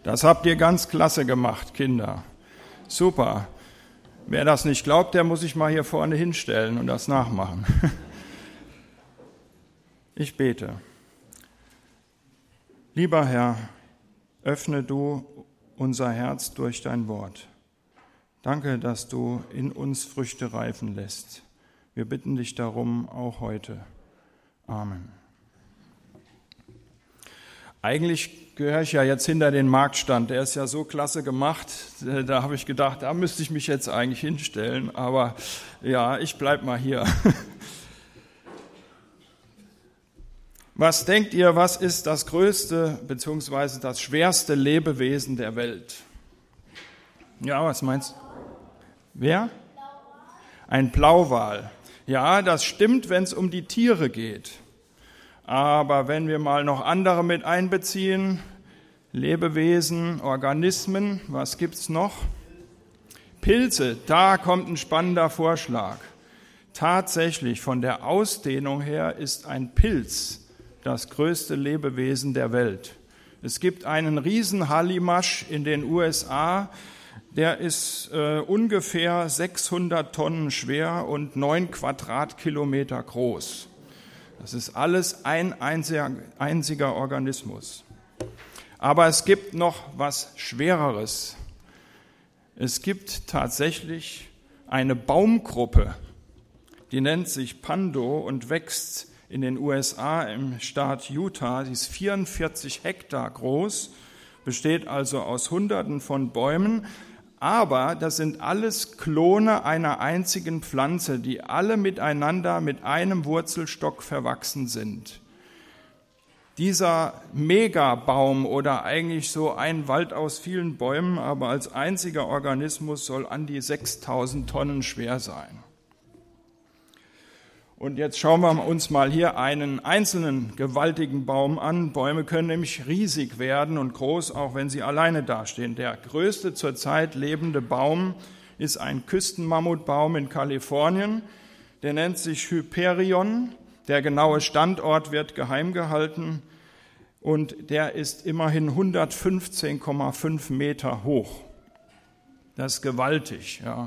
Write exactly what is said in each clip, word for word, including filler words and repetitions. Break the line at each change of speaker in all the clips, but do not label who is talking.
Das habt ihr ganz klasse gemacht, Kinder. Super. Wer das nicht glaubt, der muss sich mal hier vorne hinstellen und das nachmachen. Ich bete. Lieber Herr, öffne du unser Herz durch dein Wort. Danke, dass du in uns Früchte reifen lässt. Wir bitten dich darum auch heute. Amen. Eigentlich gehöre ich ja jetzt hinter den Marktstand. Der ist ja so klasse gemacht. Da habe ich gedacht, da müsste ich mich jetzt eigentlich hinstellen. Aber ja, ich bleib mal hier. Was denkt ihr, was ist das größte bzw. das schwerste Lebewesen der Welt? Ja, was meinst du? Wer? Ein Blauwal. Ja, das stimmt, wenn es um die Tiere geht. Aber wenn wir mal noch andere mit einbeziehen, Lebewesen, Organismen, was gibt's noch? Pilze, da kommt ein spannender Vorschlag. Tatsächlich, von der Ausdehnung her ist ein Pilz das größte Lebewesen der Welt. Es gibt einen riesen Hallimasch in den U S A, der ist äh, ungefähr sechshundert Tonnen schwer und neun Quadratkilometer groß. Das ist alles ein einziger, einziger Organismus. Aber es gibt noch was Schwereres. Es gibt tatsächlich eine Baumgruppe, die nennt sich Pando und wächst in den U S A im Staat Utah. Sie ist vierundvierzig Hektar groß, besteht also aus Hunderten von Bäumen. Aber das sind alles Klone einer einzigen Pflanze, die alle miteinander mit einem Wurzelstock verwachsen sind. Dieser Megabaum oder eigentlich so ein Wald aus vielen Bäumen, aber als einziger Organismus soll an die sechstausend Tonnen schwer sein. Und jetzt schauen wir uns mal hier einen einzelnen gewaltigen Baum an. Bäume können nämlich riesig werden und groß, auch wenn sie alleine dastehen. Der größte zurzeit lebende Baum ist ein Küstenmammutbaum in Kalifornien. Der nennt sich Hyperion. Der genaue Standort wird geheim gehalten und der ist immerhin hundertfünfzehn Komma fünf Meter hoch. Das ist gewaltig, ja.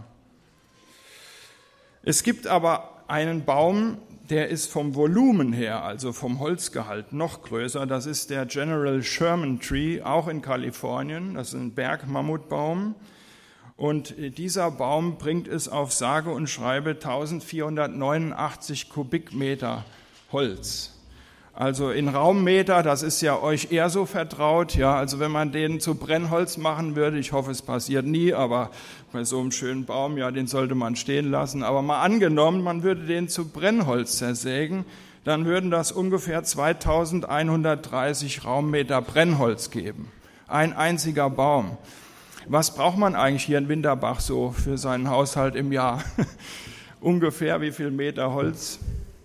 Es gibt aber einen Baum, der ist vom Volumen her, also vom Holzgehalt, noch größer. Das ist der General Sherman Tree, auch in Kalifornien. Das ist ein Bergmammutbaum. Und dieser Baum bringt es auf sage und schreibe eintausendvierhundertneunundachtzig Kubikmeter Holz. Also in Raummeter, das ist ja euch eher so vertraut, ja, also wenn man den zu Brennholz machen würde, ich hoffe, es passiert nie, aber bei so einem schönen Baum, ja, den sollte man stehen lassen, aber mal angenommen, man würde den zu Brennholz zersägen, dann würden das ungefähr zweitausendeinhundertdreißig Raummeter Brennholz geben. Ein einziger Baum. Was braucht man eigentlich hier in Winterbach so für seinen Haushalt im Jahr? Ungefähr wie viel Meter Holz?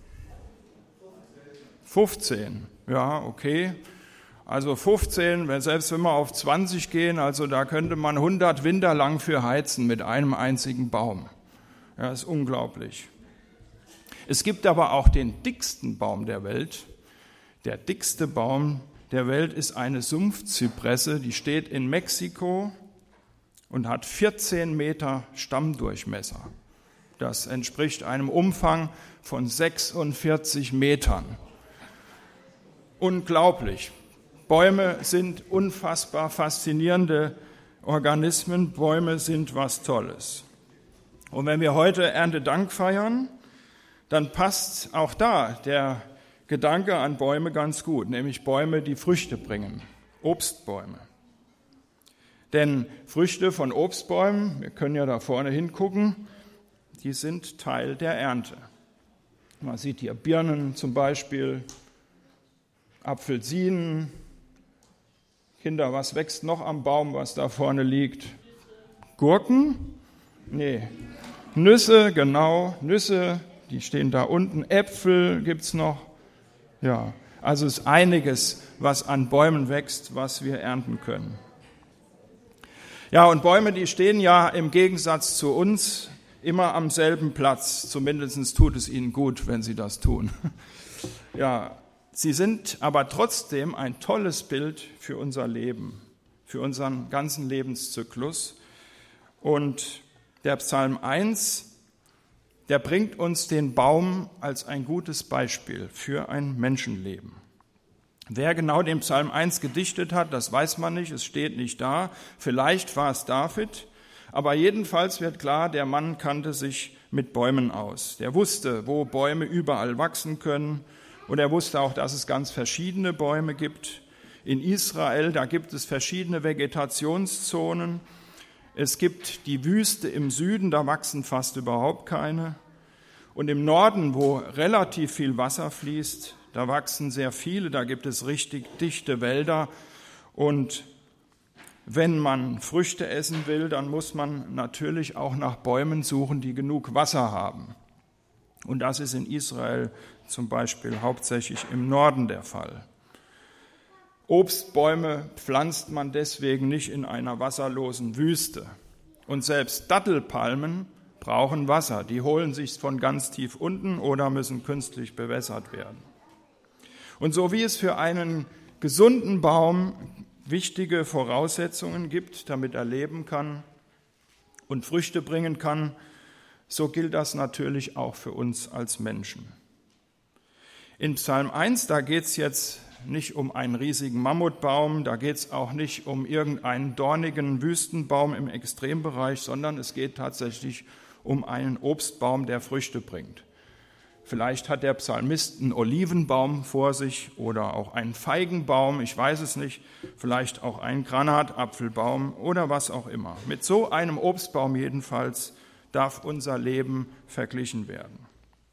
fünfzehn, ja, okay. Also fünfzehn, selbst wenn wir auf zwanzig gehen, also da könnte man hundert Winter lang für heizen mit einem einzigen Baum. Ja, ist unglaublich. Es gibt aber auch den dicksten Baum der Welt. Der dickste Baum der Welt ist eine Sumpfzypresse, die steht in Mexiko und hat vierzehn Meter Stammdurchmesser. Das entspricht einem Umfang von sechsundvierzig Metern. Unglaublich. Bäume sind unfassbar faszinierende Organismen. Bäume sind was Tolles. Und wenn wir heute Erntedank feiern, dann passt auch da der Gedanke an Bäume ganz gut, nämlich Bäume, die Früchte bringen, Obstbäume. Denn Früchte von Obstbäumen, wir können ja da vorne hingucken, die sind Teil der Ernte. Man sieht hier Birnen zum Beispiel, Apfelsinen. Kinder, was wächst noch am Baum, was da vorne liegt? Gurken? Nee. Nüsse, genau, Nüsse, die stehen da unten. Äpfel gibt's noch. Ja, also ist einiges, was an Bäumen wächst, was wir ernten können. Ja, und Bäume, die stehen ja im Gegensatz zu uns immer am selben Platz. Zumindest tut es ihnen gut, wenn sie das tun. Ja, sie sind aber trotzdem ein tolles Bild für unser Leben, für unseren ganzen Lebenszyklus. Und der Psalm eins, der bringt uns den Baum als ein gutes Beispiel für ein Menschenleben. Wer genau den Psalm eins gedichtet hat, das weiß man nicht, es steht nicht da. Vielleicht war es David, aber jedenfalls wird klar, der Mann kannte sich mit Bäumen aus. Der wusste, wo Bäume überall wachsen können, und er wusste auch, dass es ganz verschiedene Bäume gibt. In Israel, da gibt es verschiedene Vegetationszonen. Es gibt die Wüste im Süden, da wachsen fast überhaupt keine. Und im Norden, wo relativ viel Wasser fließt, da wachsen sehr viele, da gibt es richtig dichte Wälder. Und wenn man Früchte essen will, dann muss man natürlich auch nach Bäumen suchen, die genug Wasser haben. Und das ist in Israel zum Beispiel hauptsächlich im Norden der Fall. Obstbäume pflanzt man deswegen nicht in einer wasserlosen Wüste. Und selbst Dattelpalmen brauchen Wasser. Die holen sich von ganz tief unten oder müssen künstlich bewässert werden. Und so wie es für einen gesunden Baum wichtige Voraussetzungen gibt, damit er leben kann und Früchte bringen kann, so gilt das natürlich auch für uns als Menschen. In Psalm eins, da geht es jetzt nicht um einen riesigen Mammutbaum, da geht es auch nicht um irgendeinen dornigen Wüstenbaum im Extrembereich, sondern es geht tatsächlich um einen Obstbaum, der Früchte bringt. Vielleicht hat der Psalmist einen Olivenbaum vor sich oder auch einen Feigenbaum, ich weiß es nicht, vielleicht auch einen Granatapfelbaum oder was auch immer. Mit so einem Obstbaum jedenfalls darf unser Leben verglichen werden.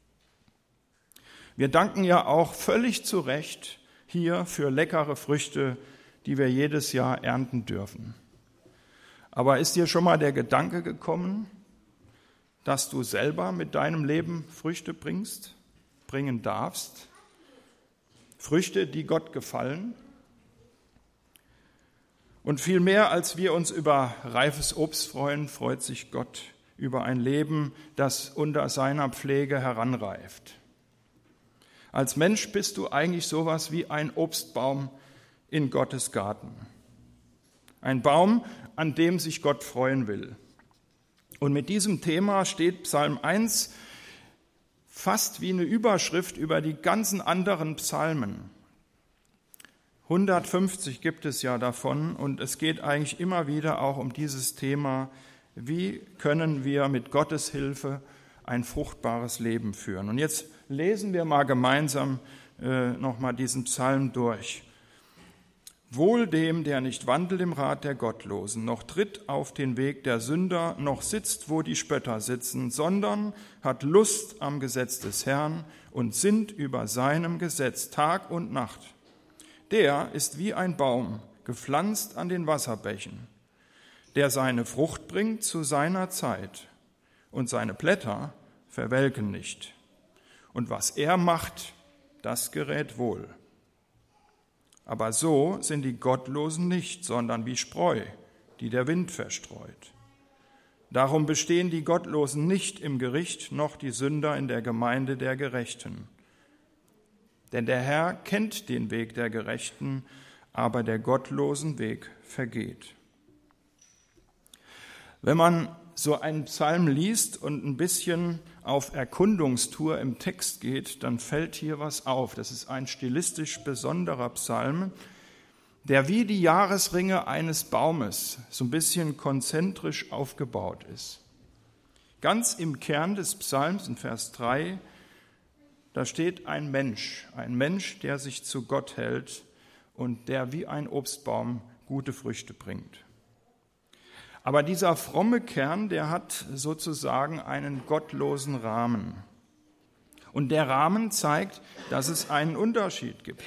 Wir danken ja auch völlig zu Recht hier für leckere Früchte, die wir jedes Jahr ernten dürfen. Aber ist dir schon mal der Gedanke gekommen, dass du selber mit deinem Leben Früchte bringst, bringen darfst? Früchte, die Gott gefallen? Und viel mehr, als wir uns über reifes Obst freuen, freut sich Gott über ein Leben, das unter seiner Pflege heranreift. Als Mensch bist du eigentlich sowas wie ein Obstbaum in Gottes Garten. Ein Baum, an dem sich Gott freuen will. Und mit diesem Thema steht Psalm eins fast wie eine Überschrift über die ganzen anderen Psalmen. hundertfünfzig gibt es ja davon und es geht eigentlich immer wieder auch um dieses Thema, wie können wir mit Gottes Hilfe ein fruchtbares Leben führen. Und jetzt lesen wir mal gemeinsam äh, nochmal diesen Psalm durch. Wohl dem, der nicht wandelt im Rat der Gottlosen, noch tritt auf den Weg der Sünder, noch sitzt, wo die Spötter sitzen, sondern hat Lust am Gesetz des Herrn und sinnt über seinem Gesetz Tag und Nacht. Der ist wie ein Baum, gepflanzt an den Wasserbächen, der seine Frucht bringt zu seiner Zeit, und seine Blätter verwelken nicht. Und was er macht, das gerät wohl. Aber so sind die Gottlosen nicht, sondern wie Spreu, die der Wind verstreut. Darum bestehen die Gottlosen nicht im Gericht, noch die Sünder in der Gemeinde der Gerechten. Denn der Herr kennt den Weg der Gerechten, aber der Gottlosen Weg vergeht. Wenn man so einen Psalm liest und ein bisschen auf Erkundungstour im Text geht, dann fällt hier was auf. Das ist ein stilistisch besonderer Psalm, der wie die Jahresringe eines Baumes so ein bisschen konzentrisch aufgebaut ist. Ganz im Kern des Psalms, in Vers drei, da steht ein Mensch, ein Mensch, der sich zu Gott hält und der wie ein Obstbaum gute Früchte bringt. Aber dieser fromme Kern, der hat sozusagen einen gottlosen Rahmen. Und der Rahmen zeigt, dass es einen Unterschied gibt.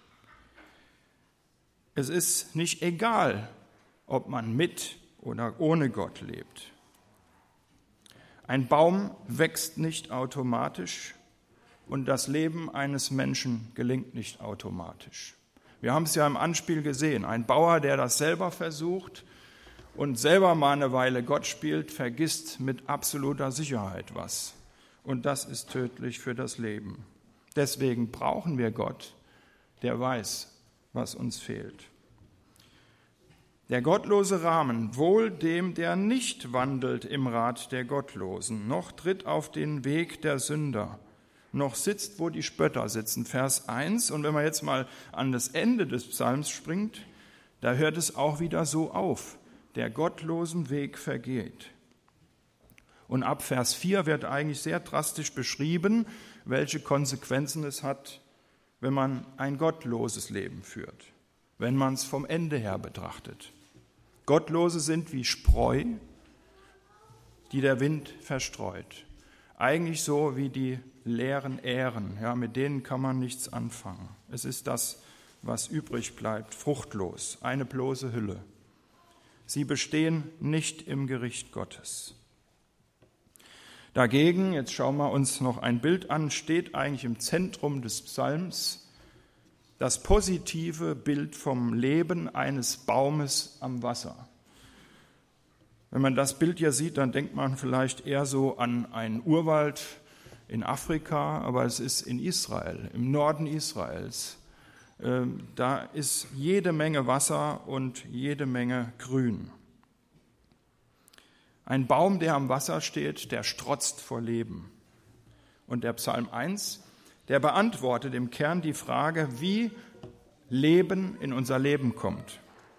Es ist nicht egal, ob man mit oder ohne Gott lebt. Ein Baum wächst nicht automatisch und das Leben eines Menschen gelingt nicht automatisch. Wir haben es ja im Anspiel gesehen. Ein Bauer, der das selber versucht und selber mal eine Weile Gott spielt, vergisst mit absoluter Sicherheit was. Und das ist tödlich für das Leben. Deswegen brauchen wir Gott, der weiß, was uns fehlt. Der gottlose Rahmen, wohl dem, der nicht wandelt im Rat der Gottlosen, noch tritt auf den Weg der Sünder, noch sitzt, wo die Spötter sitzen. Vers eins. Und wenn man jetzt mal an das Ende des Psalms springt, da hört es auch wieder so auf. Der gottlosen Weg vergeht. Und ab Vers vier wird eigentlich sehr drastisch beschrieben, welche Konsequenzen es hat, wenn man ein gottloses Leben führt, wenn man es vom Ende her betrachtet. Gottlose sind wie Spreu, die der Wind verstreut. Eigentlich so wie die leeren Ähren, ja, mit denen kann man nichts anfangen. Es ist das, was übrig bleibt, fruchtlos, eine bloße Hülle. Sie bestehen nicht im Gericht Gottes. Dagegen, jetzt schauen wir uns noch ein Bild an, steht eigentlich im Zentrum des Psalms das positive Bild vom Leben eines Baumes am Wasser. Wenn man das Bild hier sieht, dann denkt man vielleicht eher so an einen Urwald in Afrika, aber es ist in Israel, im Norden Israels. Da ist jede Menge Wasser und jede Menge Grün. Ein Baum, der am Wasser steht, der strotzt vor Leben. Und der Psalm eins, der beantwortet im Kern die Frage, wie Leben in unser Leben kommt.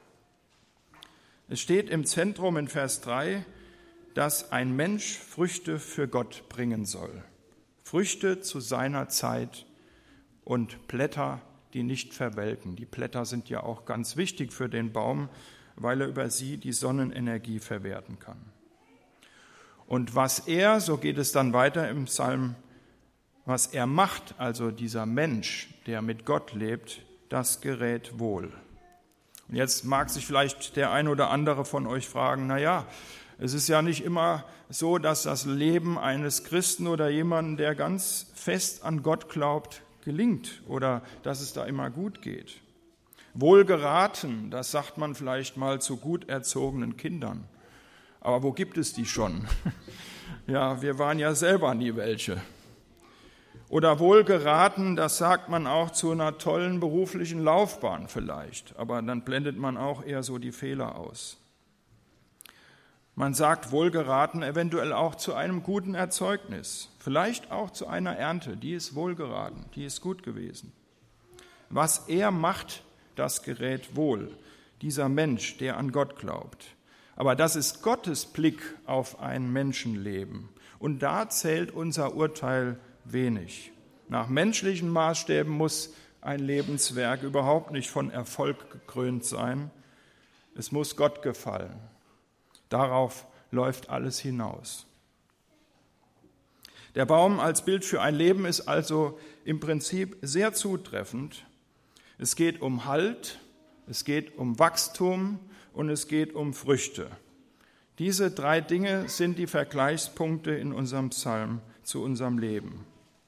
Es steht im Zentrum in Vers drei, dass ein Mensch Früchte für Gott bringen soll. Früchte zu seiner Zeit und Blätter, die nicht verwelken. Die Blätter sind ja auch ganz wichtig für den Baum, weil er über sie die Sonnenenergie verwerten kann. Und was er, so geht es dann weiter im Psalm, was er macht, also dieser Mensch, der mit Gott lebt, das gerät wohl. Und jetzt mag sich vielleicht der ein oder andere von euch fragen, na ja, es ist ja nicht immer so, dass das Leben eines Christen oder jemanden, der ganz fest an Gott glaubt, gelingt oder dass es da immer gut geht. Wohlgeraten, das sagt man vielleicht mal zu gut erzogenen Kindern. Aber wo gibt es die schon? Ja, wir waren ja selber nie welche. Oder wohlgeraten, das sagt man auch zu einer tollen beruflichen Laufbahn vielleicht. Aber dann blendet man auch eher so die Fehler aus. Man sagt wohlgeraten eventuell auch zu einem guten Erzeugnis. Vielleicht auch zu einer Ernte, die ist wohlgeraten, die ist gut gewesen. Was er macht, das gerät wohl. Dieser Mensch, der an Gott glaubt. Aber das ist Gottes Blick auf ein Menschenleben. Und da zählt unser Urteil wenig. Nach menschlichen Maßstäben muss ein Lebenswerk überhaupt nicht von Erfolg gekrönt sein. Es muss Gott gefallen. Darauf läuft alles hinaus. Der Baum als Bild für ein Leben ist also im Prinzip sehr zutreffend. Es geht um Halt, es geht um Wachstum und es geht um Früchte. Diese drei Dinge sind die Vergleichspunkte in unserem Psalm zu unserem Leben.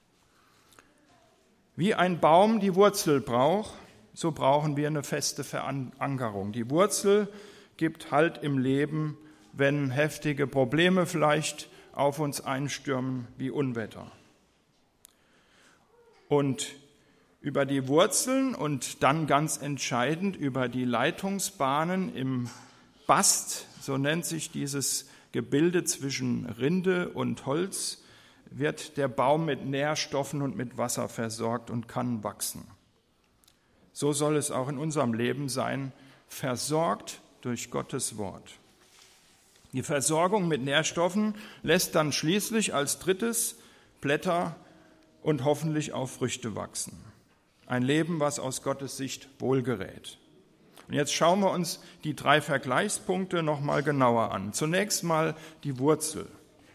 Wie ein Baum die Wurzel braucht, so brauchen wir eine feste Verankerung. Die Wurzel gibt Halt im Leben, wenn heftige Probleme vielleicht auf uns einstürmen wie Unwetter. Und über die Wurzeln und dann ganz entscheidend über die Leitungsbahnen im Bast, so nennt sich dieses Gebilde zwischen Rinde und Holz, wird der Baum mit Nährstoffen und mit Wasser versorgt und kann wachsen. So soll es auch in unserem Leben sein, versorgt durch Gottes Wort. Die Versorgung mit Nährstoffen lässt dann schließlich als drittes Blätter und hoffentlich auch Früchte wachsen. Ein Leben, was aus Gottes Sicht wohlgerät. Und jetzt schauen wir uns die drei Vergleichspunkte noch mal genauer an. Zunächst mal die Wurzel.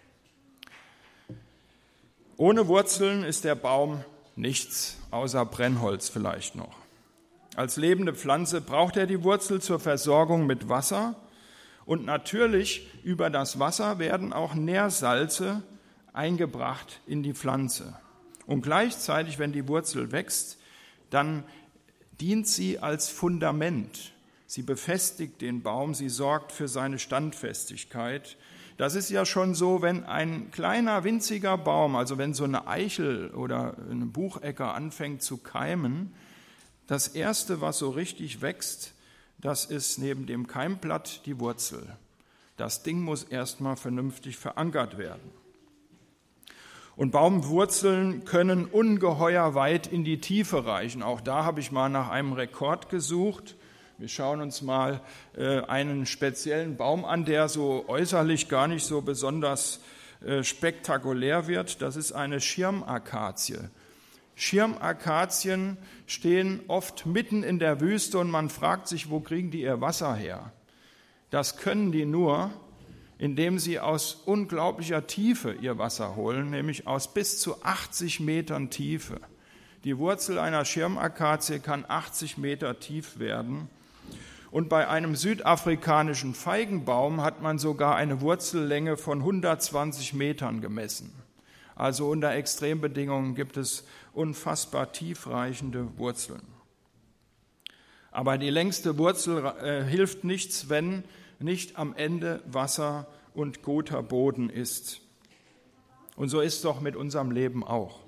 Ohne Wurzeln ist der Baum nichts, außer Brennholz vielleicht noch. Als lebende Pflanze braucht er die Wurzel zur Versorgung mit Wasser. Und natürlich über das Wasser werden auch Nährsalze eingebracht in die Pflanze. Und gleichzeitig, wenn die Wurzel wächst, dann dient sie als Fundament. Sie befestigt den Baum, sie sorgt für seine Standfestigkeit. Das ist ja schon so, wenn ein kleiner, winziger Baum, also wenn so eine Eichel oder eine Buchecker anfängt zu keimen, das Erste, was so richtig wächst, das ist neben dem Keimblatt die Wurzel. Das Ding muss erstmal vernünftig verankert werden. Und Baumwurzeln können ungeheuer weit in die Tiefe reichen. Auch da habe ich mal nach einem Rekord gesucht. Wir schauen uns mal äh, einen speziellen Baum an, der so äußerlich gar nicht so besonders äh, spektakulär wird. Das ist eine Schirmakazie. Schirmakazien stehen oft mitten in der Wüste und man fragt sich, wo kriegen die ihr Wasser her? Das können die nur, indem sie aus unglaublicher Tiefe ihr Wasser holen, nämlich aus bis zu achtzig Metern Tiefe. Die Wurzel einer Schirmakazie kann achtzig Meter tief werden. Und bei einem südafrikanischen Feigenbaum hat man sogar eine Wurzellänge von hundertzwanzig Metern gemessen. Also unter Extrembedingungen gibt es unfassbar tiefreichende Wurzeln. Aber die längste Wurzel äh, hilft nichts, wenn nicht am Ende Wasser und guter Boden ist. Und so ist es doch mit unserem Leben auch.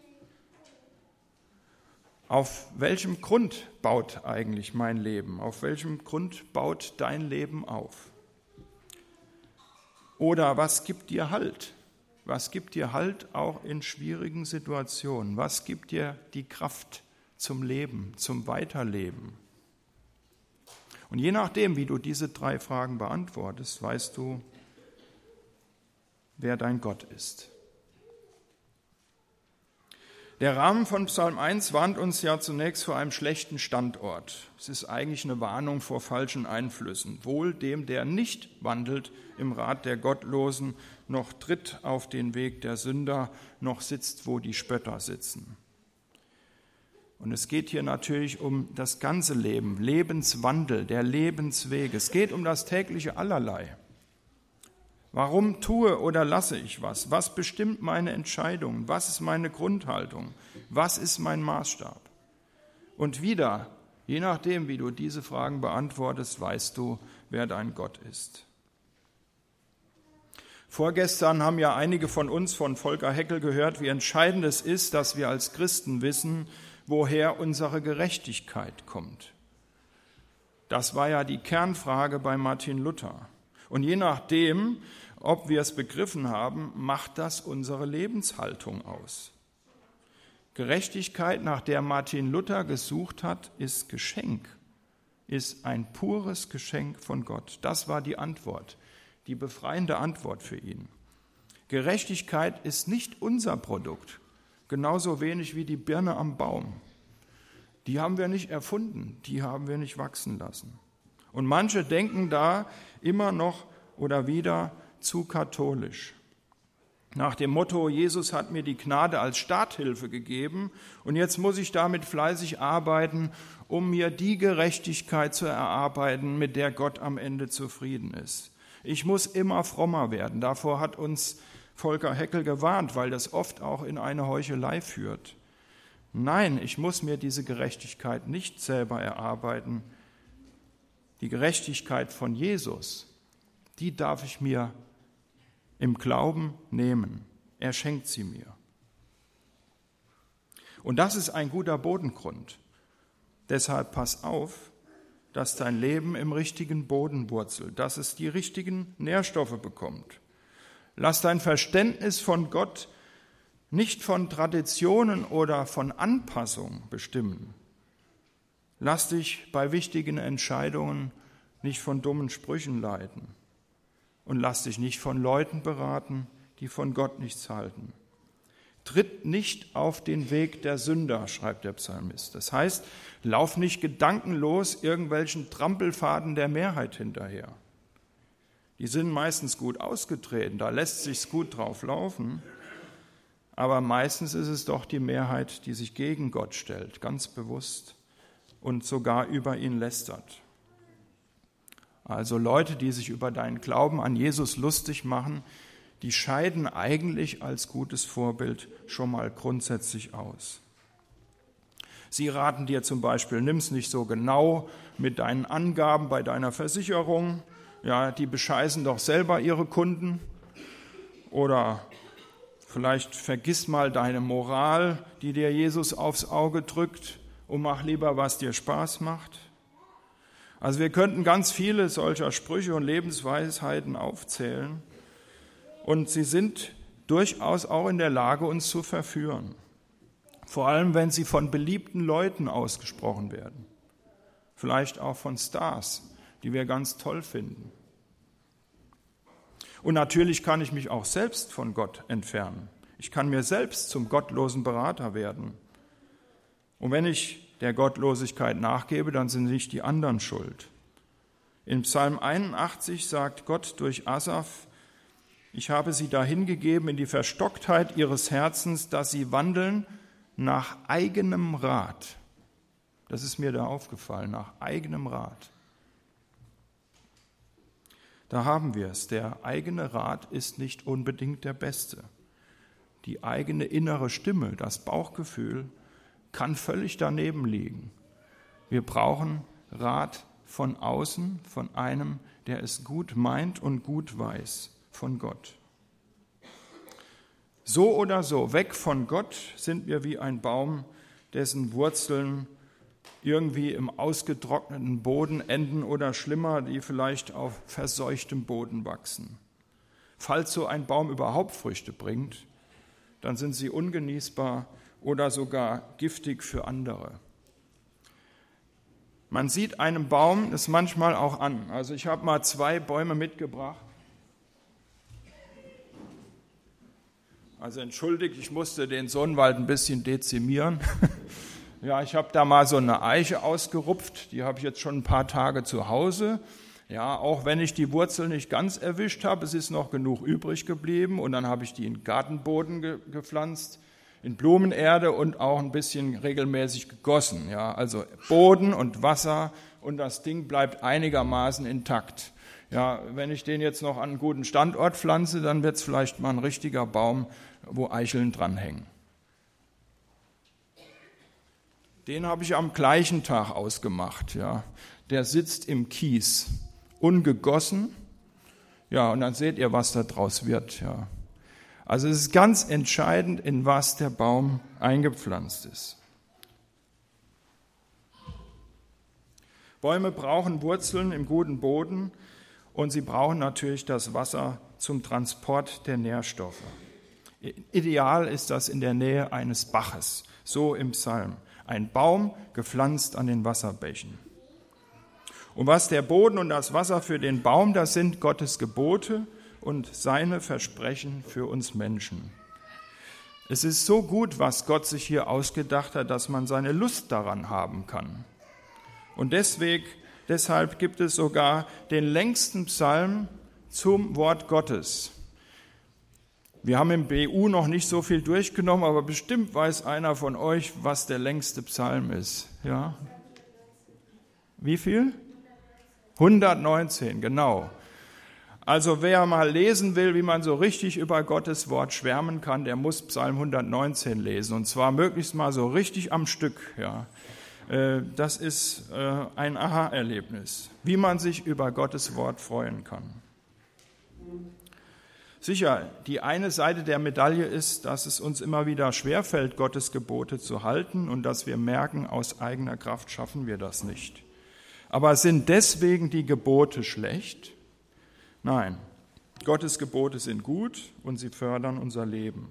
Auf welchem Grund baut eigentlich mein Leben? Auf welchem Grund baut dein Leben auf? Oder was gibt dir Halt? Was gibt dir Halt auch in schwierigen Situationen? Was gibt dir die Kraft zum Leben, zum Weiterleben? Und je nachdem, wie du diese drei Fragen beantwortest, weißt du, wer dein Gott ist. Der Rahmen von Psalm eins warnt uns ja zunächst vor einem schlechten Standort. Es ist eigentlich eine Warnung vor falschen Einflüssen. Wohl dem, der nicht wandelt im Rat der Gottlosen, noch tritt auf den Weg der Sünder, noch sitzt, wo die Spötter sitzen. Und es geht hier natürlich um das ganze Leben, Lebenswandel, der Lebensweg. Es geht um das tägliche Allerlei. Warum tue oder lasse ich was? Was bestimmt meine Entscheidungen? Was ist meine Grundhaltung? Was ist mein Maßstab? Und wieder, je nachdem, wie du diese Fragen beantwortest, weißt du, wer dein Gott ist. Vorgestern haben ja einige von uns von Volker Heckel gehört, wie entscheidend es ist, dass wir als Christen wissen, woher unsere Gerechtigkeit kommt. Das war ja die Kernfrage bei Martin Luther. Und je nachdem, ob wir es begriffen haben, macht das unsere Lebenshaltung aus. Gerechtigkeit, nach der Martin Luther gesucht hat, ist Geschenk, ist ein pures Geschenk von Gott. Das war die Antwort, die befreiende Antwort für ihn. Gerechtigkeit ist nicht unser Produkt, genauso wenig wie die Birne am Baum. Die haben wir nicht erfunden, die haben wir nicht wachsen lassen. Und manche denken da immer noch oder wieder zu katholisch. Nach dem Motto, Jesus hat mir die Gnade als Starthilfe gegeben und jetzt muss ich damit fleißig arbeiten, um mir die Gerechtigkeit zu erarbeiten, mit der Gott am Ende zufrieden ist. Ich muss immer frommer werden. Davor hat uns Volker Heckel gewarnt, weil das oft auch in eine Heuchelei führt. Nein, ich muss mir diese Gerechtigkeit nicht selber erarbeiten. Die Gerechtigkeit von Jesus, die darf ich mir im Glauben nehmen. Er schenkt sie mir. Und das ist ein guter Bodengrund. Deshalb pass auf, dass dein Leben im richtigen Boden wurzelt, dass es die richtigen Nährstoffe bekommt. Lass dein Verständnis von Gott nicht von Traditionen oder von Anpassung bestimmen. Lass dich bei wichtigen Entscheidungen nicht von dummen Sprüchen leiten. Und lass dich nicht von Leuten beraten, die von Gott nichts halten. Tritt nicht auf den Weg der Sünder, schreibt der Psalmist. Das heißt, lauf nicht gedankenlos irgendwelchen Trampelfaden der Mehrheit hinterher. Die sind meistens gut ausgetreten, da lässt sich's gut drauf laufen. Aber meistens ist es doch die Mehrheit, die sich gegen Gott stellt, ganz bewusst und sogar über ihn lästert. Also Leute, die sich über deinen Glauben an Jesus lustig machen, die scheiden eigentlich als gutes Vorbild schon mal grundsätzlich aus. Sie raten dir zum Beispiel, nimm's nicht so genau mit deinen Angaben bei deiner Versicherung. Ja, die bescheißen doch selber ihre Kunden. Oder vielleicht vergiss mal deine Moral, die dir Jesus aufs Auge drückt, und mach lieber, was dir Spaß macht. Also wir könnten ganz viele solcher Sprüche und Lebensweisheiten aufzählen und sie sind durchaus auch in der Lage, uns zu verführen. Vor allem, wenn sie von beliebten Leuten ausgesprochen werden. Vielleicht auch von Stars, die wir ganz toll finden. Und natürlich kann ich mich auch selbst von Gott entfernen. Ich kann mir selbst zum gottlosen Berater werden. Und wenn ich der Gottlosigkeit nachgebe, dann sind nicht die anderen schuld. In Psalm einundachtzig sagt Gott durch Asaf: Ich habe sie dahingegeben in die Verstocktheit ihres Herzens, dass sie wandeln nach eigenem Rat. Das ist mir da aufgefallen, nach eigenem Rat. Da haben wir es. Der eigene Rat ist nicht unbedingt der beste. Die eigene innere Stimme, das Bauchgefühl, kann völlig daneben liegen. Wir brauchen Rat von außen, von einem, der es gut meint und gut weiß, von Gott. So oder so, weg von Gott sind wir wie ein Baum, dessen Wurzeln irgendwie im ausgetrockneten Boden enden oder schlimmer, die vielleicht auf verseuchtem Boden wachsen. Falls so ein Baum überhaupt Früchte bringt, dann sind sie ungenießbar oder sogar giftig für andere. Man sieht einem Baum das manchmal auch an. Also ich habe mal zwei Bäume mitgebracht. Also entschuldigt, ich musste den Sonnenwald ein bisschen dezimieren. Ja, ich habe da mal so eine Eiche ausgerupft, die habe ich jetzt schon ein paar Tage zu Hause. Ja, auch wenn ich die Wurzel nicht ganz erwischt habe, es ist noch genug übrig geblieben und dann habe ich die in Gartenboden ge- gepflanzt, in Blumenerde und auch ein bisschen regelmäßig gegossen. Ja, also Boden und Wasser und das Ding bleibt einigermaßen intakt. Ja, wenn ich den jetzt noch an einen guten Standort pflanze, dann wird es vielleicht mal ein richtiger Baum, wo Eicheln dranhängen. Den habe ich am gleichen Tag ausgemacht. Ja. Der sitzt im Kies, ungegossen. Ja, und dann seht ihr, was da draus wird. Ja. Also es ist ganz entscheidend, in was der Baum eingepflanzt ist. Bäume brauchen Wurzeln im guten Boden und sie brauchen natürlich das Wasser zum Transport der Nährstoffe. Ideal ist das in der Nähe eines Baches, so im Psalm. Ein Baum gepflanzt an den Wasserbächen. Und was der Boden und das Wasser für den Baum, das sind Gottes Gebote und seine Versprechen für uns Menschen. Es ist so gut, was Gott sich hier ausgedacht hat, dass man seine Lust daran haben kann. Und deswegen, deshalb gibt es sogar den längsten Psalm zum Wort Gottes. Wir haben im B U noch nicht so viel durchgenommen, aber bestimmt weiß einer von euch, was der längste Psalm ist. Ja? Wie viel? hundertneunzehn, genau. Also wer mal lesen will, wie man so richtig über Gottes Wort schwärmen kann, der muss Psalm hundertneunzehn lesen. Und zwar möglichst mal so richtig am Stück. Ja. Das ist ein Aha-Erlebnis, wie man sich über Gottes Wort freuen kann. Sicher, die eine Seite der Medaille ist, dass es uns immer wieder schwerfällt, Gottes Gebote zu halten und dass wir merken, aus eigener Kraft schaffen wir das nicht. Aber sind deswegen die Gebote schlecht? Nein, Gottes Gebote sind gut und sie fördern unser Leben.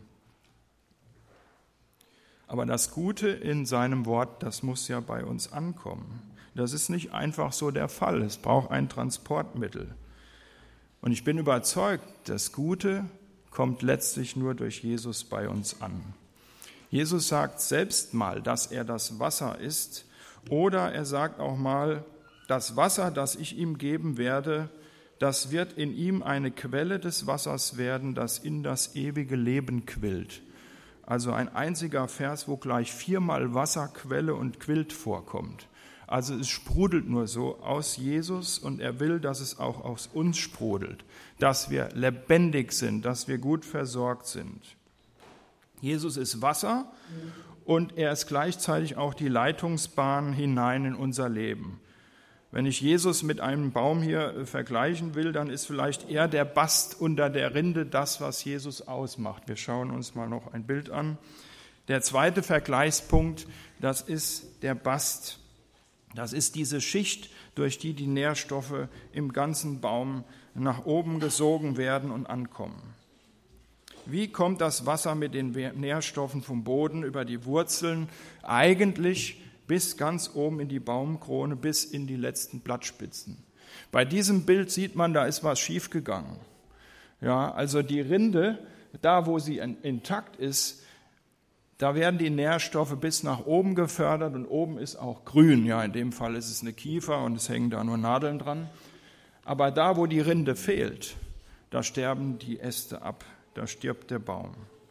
Aber das Gute in seinem Wort, das muss ja bei uns ankommen. Das ist nicht einfach so der Fall, es braucht ein Transportmittel. Und ich bin überzeugt, das Gute kommt letztlich nur durch Jesus bei uns an. Jesus sagt selbst mal, dass er das Wasser ist, oder er sagt auch mal, das Wasser, das ich ihm geben werde, das wird in ihm eine Quelle des Wassers werden, das in das ewige Leben quillt. Also ein einziger Vers, wo gleich viermal Wasser, Quelle und quillt vorkommt. Also es sprudelt nur so aus Jesus und er will, dass es auch aus uns sprudelt, dass wir lebendig sind, dass wir gut versorgt sind. Jesus ist Wasser und er ist gleichzeitig auch die Leitungsbahn hinein in unser Leben. Wenn ich Jesus mit einem Baum hier vergleichen will, dann ist vielleicht eher der Bast unter der Rinde das, was Jesus ausmacht. Wir schauen uns mal noch ein Bild an. Der zweite Vergleichspunkt, das ist der Bast. Das ist diese Schicht, durch die die Nährstoffe im ganzen Baum nach oben gesogen werden und ankommen. Wie kommt das Wasser mit den Nährstoffen vom Boden über die Wurzeln eigentlich bis ganz oben in die Baumkrone, bis in die letzten Blattspitzen? Bei diesem Bild sieht man, da ist was schiefgegangen. Ja, also die Rinde, da wo sie intakt ist, da werden die Nährstoffe bis nach oben gefördert und oben ist auch grün. Ja, in dem Fall ist es eine Kiefer und es hängen da nur Nadeln dran. Aber da, wo die Rinde fehlt, da sterben die Äste ab, da stirbt der Baum.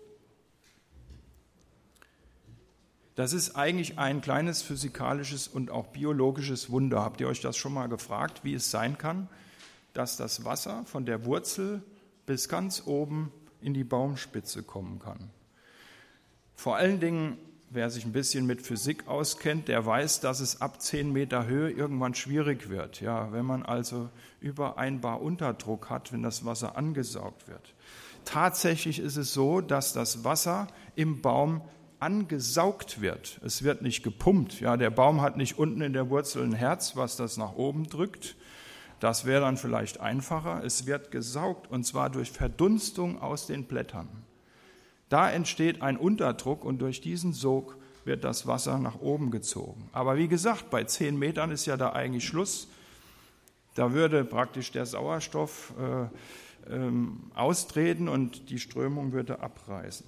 Das ist eigentlich ein kleines physikalisches und auch biologisches Wunder. Habt ihr euch das schon mal gefragt, wie es sein kann, dass das Wasser von der Wurzel bis ganz oben in die Baumspitze kommen kann? Vor allen Dingen, wer sich ein bisschen mit Physik auskennt, der weiß, dass es ab zehn Meter Höhe irgendwann schwierig wird. Ja, wenn man also über ein Bar Unterdruck hat, wenn das Wasser angesaugt wird. Tatsächlich ist es so, dass das Wasser im Baum angesaugt wird. Es wird nicht gepumpt. Ja, der Baum hat nicht unten in der Wurzel ein Herz, was das nach oben drückt. Das wäre dann vielleicht einfacher. Es wird gesaugt, und zwar durch Verdunstung aus den Blättern. Da entsteht ein Unterdruck und durch diesen Sog wird das Wasser nach oben gezogen. Aber wie gesagt, bei zehn Metern ist ja da eigentlich Schluss. Da würde praktisch der Sauerstoff äh, ähm, austreten und die Strömung würde abreißen.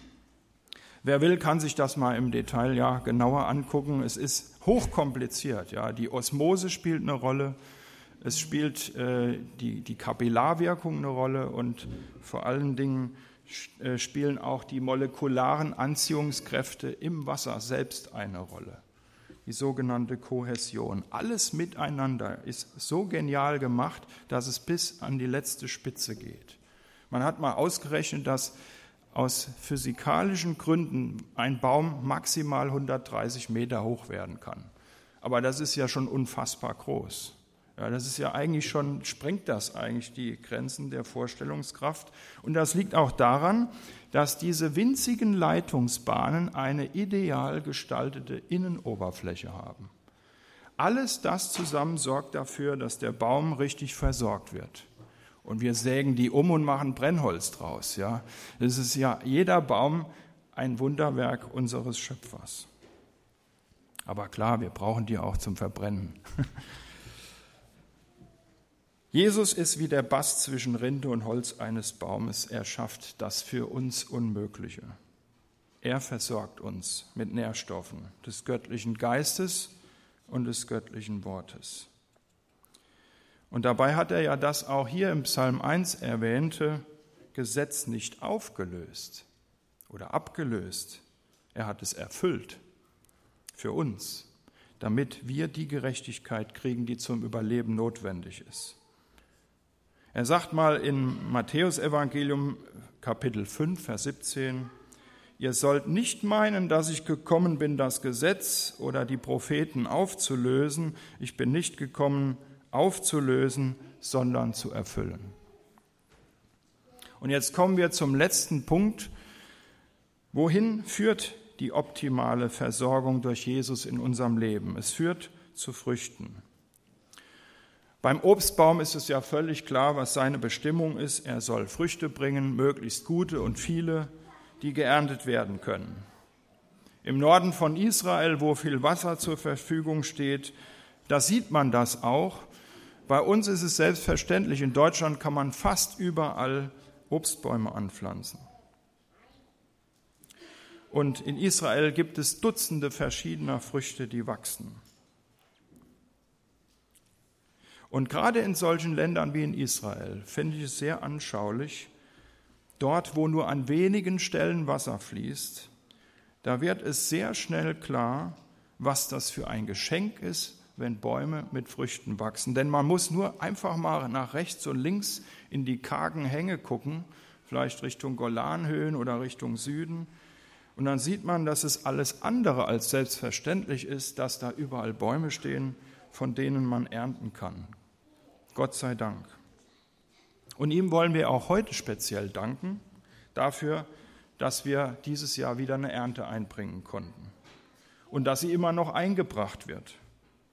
Wer will, kann sich das mal im Detail ja genauer angucken. Es ist hochkompliziert. Ja. Die Osmose spielt eine Rolle, es spielt äh, die, die Kapillarwirkung eine Rolle und vor allen Dingen spielen auch die molekularen Anziehungskräfte im Wasser selbst eine Rolle. Die sogenannte Kohäsion. Alles miteinander ist so genial gemacht, dass es bis an die letzte Spitze geht. Man hat mal ausgerechnet, dass aus physikalischen Gründen ein Baum maximal hundertdreißig Meter hoch werden kann. Aber das ist ja schon unfassbar groß. Ja, das ist ja eigentlich schon, sprengt das eigentlich die Grenzen der Vorstellungskraft. Und das liegt auch daran, dass diese winzigen Leitungsbahnen eine ideal gestaltete Innenoberfläche haben. Alles das zusammen sorgt dafür, dass der Baum richtig versorgt wird. Und wir sägen die um und machen Brennholz draus. Ja, das ist ja jeder Baum ein Wunderwerk unseres Schöpfers. Aber klar, wir brauchen die auch zum Verbrennen. Jesus ist wie der Bast zwischen Rinde und Holz eines Baumes. Er schafft das für uns Unmögliche. Er versorgt uns mit Nährstoffen des göttlichen Geistes und des göttlichen Wortes. Und dabei hat er ja das auch hier im Psalm eins erwähnte Gesetz nicht aufgelöst oder abgelöst. Er hat es erfüllt für uns, damit wir die Gerechtigkeit kriegen, die zum Überleben notwendig ist. Er sagt mal in Matthäus-Evangelium Kapitel fünf, Vers siebzehn, ihr sollt nicht meinen, dass ich gekommen bin, das Gesetz oder die Propheten aufzulösen. Ich bin nicht gekommen, aufzulösen, sondern zu erfüllen. Und jetzt kommen wir zum letzten Punkt. Wohin führt die optimale Versorgung durch Jesus in unserem Leben? Es führt zu Früchten. Beim Obstbaum ist es ja völlig klar, was seine Bestimmung ist. Er soll Früchte bringen, möglichst gute und viele, die geerntet werden können. Im Norden von Israel, wo viel Wasser zur Verfügung steht, da sieht man das auch. Bei uns ist es selbstverständlich, in Deutschland kann man fast überall Obstbäume anpflanzen. Und in Israel gibt es Dutzende verschiedener Früchte, die wachsen. Und gerade in solchen Ländern wie in Israel finde ich es sehr anschaulich, dort, wo nur an wenigen Stellen Wasser fließt, da wird es sehr schnell klar, was das für ein Geschenk ist, wenn Bäume mit Früchten wachsen. Denn man muss nur einfach mal nach rechts und links in die kargen Hänge gucken, vielleicht Richtung Golanhöhen oder Richtung Süden. Und dann sieht man, dass es alles andere als selbstverständlich ist, dass da überall Bäume stehen, von denen man ernten kann. Gott sei Dank. Und ihm wollen wir auch heute speziell danken dafür, dass wir dieses Jahr wieder eine Ernte einbringen konnten und dass sie immer noch eingebracht wird.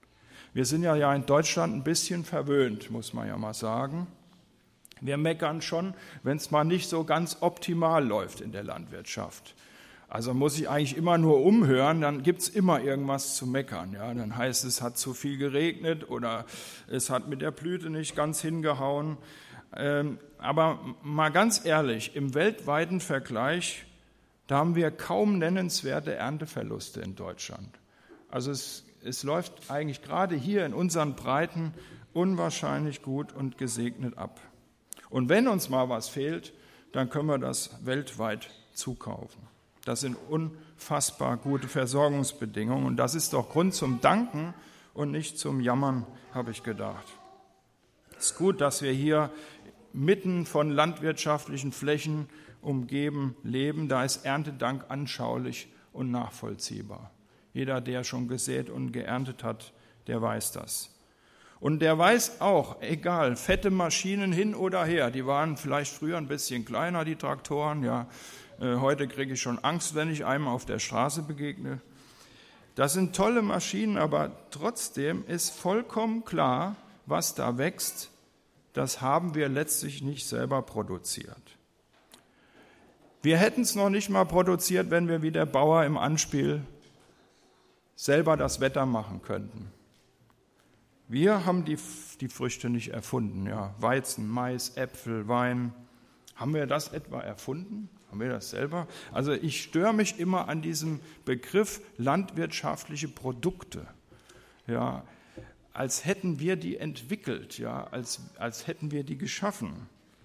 Wir sind ja, ja in Deutschland ein bisschen verwöhnt, muss man ja mal sagen. Wir meckern schon, wenn es mal nicht so ganz optimal läuft in der Landwirtschaft. Also muss ich eigentlich immer nur umhören, dann gibt es immer irgendwas zu meckern. Ja, dann heißt es, es hat zu viel geregnet oder es hat mit der Blüte nicht ganz hingehauen. Ähm, aber mal ganz ehrlich, im weltweiten Vergleich, da haben wir kaum nennenswerte Ernteverluste in Deutschland. Also es, es läuft eigentlich gerade hier in unseren Breiten unwahrscheinlich gut und gesegnet ab. Und wenn uns mal was fehlt, dann können wir das weltweit zukaufen. Das sind unfassbar gute Versorgungsbedingungen und das ist doch Grund zum Danken und nicht zum Jammern, habe ich gedacht. Es ist gut, dass wir hier mitten von landwirtschaftlichen Flächen umgeben leben. Da ist Erntedank anschaulich und nachvollziehbar. Jeder, der schon gesät und geerntet hat, der weiß das. Und der weiß auch, egal, fette Maschinen hin oder her, die waren vielleicht früher ein bisschen kleiner, die Traktoren, ja. Heute kriege ich schon Angst, wenn ich einem auf der Straße begegne. Das sind tolle Maschinen, aber trotzdem ist vollkommen klar, was da wächst, das haben wir letztlich nicht selber produziert. Wir hätten es noch nicht mal produziert, wenn wir wie der Bauer im Anspiel selber das Wetter machen könnten. Wir haben die, die Früchte nicht erfunden. Ja, Weizen, Mais, Äpfel, Wein. Haben wir das etwa erfunden? Haben wir das selber? Also ich störe mich immer an diesem Begriff landwirtschaftliche Produkte, ja, als hätten wir die entwickelt, ja, als, als hätten wir die geschaffen.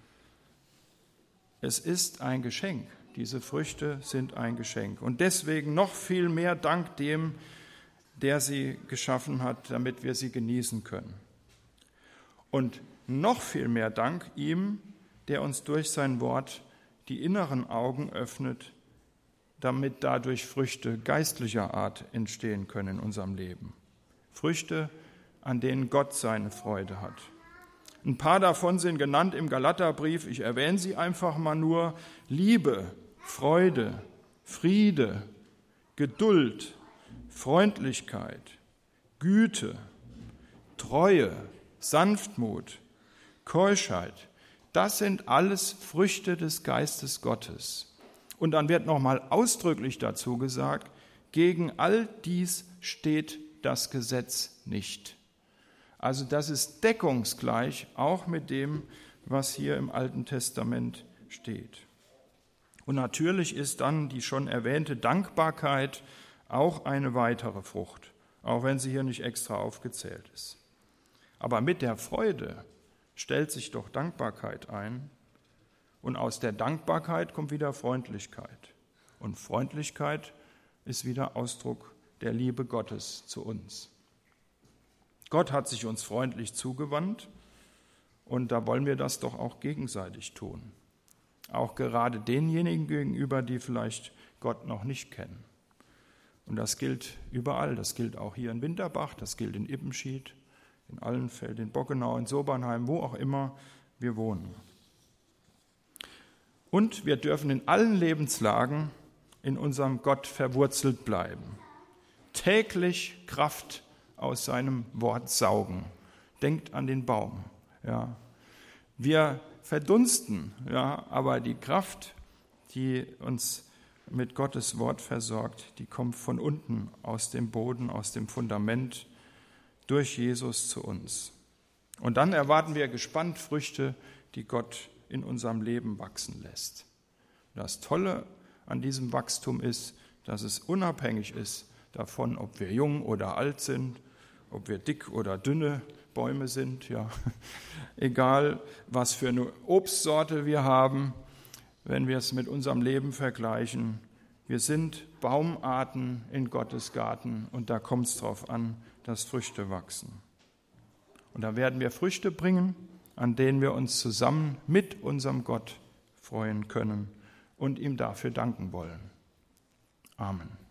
Es ist ein Geschenk, diese Früchte sind ein Geschenk. Und deswegen noch viel mehr Dank dem, der sie geschaffen hat, damit wir sie genießen können. Und noch viel mehr Dank ihm, der uns durch sein Wort die inneren Augen öffnet, damit dadurch Früchte geistlicher Art entstehen können in unserem Leben. Früchte, an denen Gott seine Freude hat. Ein paar davon sind genannt im Galaterbrief, ich erwähne sie einfach mal nur: Liebe, Freude, Friede, Geduld, Freundlichkeit, Güte, Treue, Sanftmut, Keuschheit. Das sind alles Früchte des Geistes Gottes. Und dann wird nochmal ausdrücklich dazu gesagt, gegen all dies steht das Gesetz nicht. Also das ist deckungsgleich auch mit dem, was hier im Alten Testament steht. Und natürlich ist dann die schon erwähnte Dankbarkeit auch eine weitere Frucht, auch wenn sie hier nicht extra aufgezählt ist. Aber mit der Freude stellt sich doch Dankbarkeit ein und aus der Dankbarkeit kommt wieder Freundlichkeit. Und Freundlichkeit ist wieder Ausdruck der Liebe Gottes zu uns. Gott hat sich uns freundlich zugewandt und da wollen wir das doch auch gegenseitig tun. Auch gerade denjenigen gegenüber, die vielleicht Gott noch nicht kennen. Und das gilt überall, das gilt auch hier in Winterbach, das gilt in Ippenschied, in Allenfeld, in Bockenau, in Sobernheim, wo auch immer wir wohnen. Und wir dürfen in allen Lebenslagen in unserem Gott verwurzelt bleiben. Täglich Kraft aus seinem Wort saugen. Denkt an den Baum. Ja. Wir verdunsten, ja, aber die Kraft, die uns mit Gottes Wort versorgt, die kommt von unten, aus dem Boden, aus dem Fundament, durch Jesus zu uns. Und dann erwarten wir gespannt Früchte, die Gott in unserem Leben wachsen lässt. Das Tolle an diesem Wachstum ist, dass es unabhängig ist davon, ob wir jung oder alt sind, ob wir dick oder dünne Bäume sind, ja, egal was für eine Obstsorte wir haben, wenn wir es mit unserem Leben vergleichen. Wir sind Baumarten in Gottes Garten und da kommt es drauf an, dass Früchte wachsen. Und da werden wir Früchte bringen, an denen wir uns zusammen mit unserem Gott freuen können und ihm dafür danken wollen. Amen.